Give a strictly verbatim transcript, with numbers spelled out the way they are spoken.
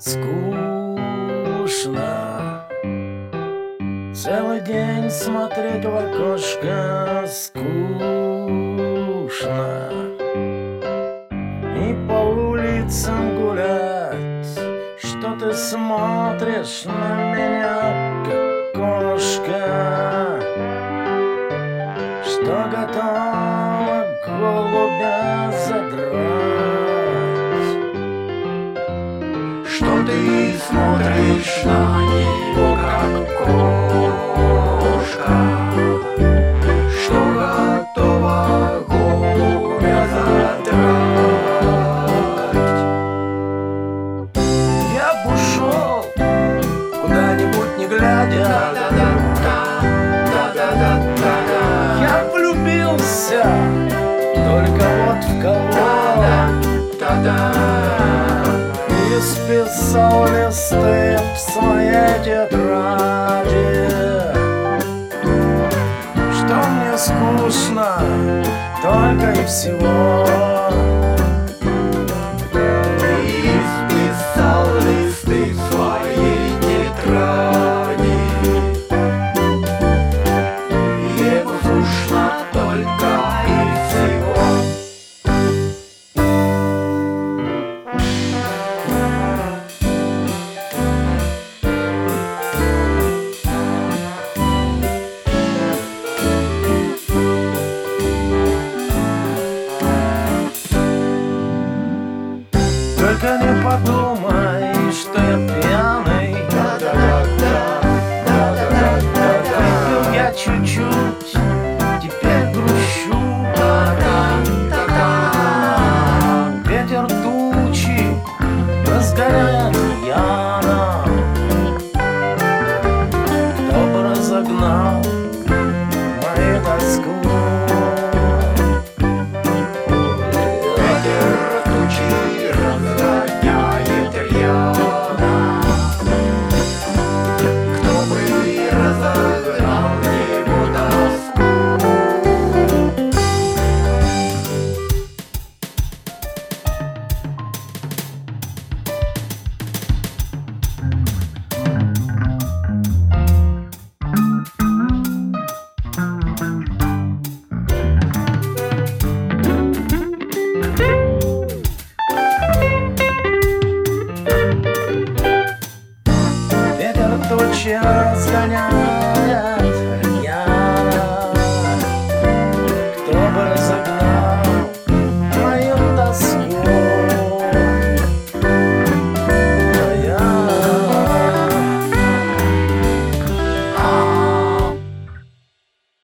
Скучно целый день смотреть в окошко, скучно и по улицам гулять. Что ты смотришь на меня, как кошка, что готова голубя задрать? Что ты смотришь на него, как кошка, что готова голубя задрать? Я б ушел куда-нибудь не глядя, я влюбился только вот в кого и списал листы в своей тетради, что мне скучно только и всего. Исписал листы в своей тетради, ему скучно только и всего. Только не подумай, что я пьяный. Выпил я чуть-чуть, теперь грущу. Ветер тучи разгоняет пьяно. Кто бы разогнал мою тоску? Ветер тучи разгоняет рьяно. Кто бы разогнал его тоску? Ветер тучи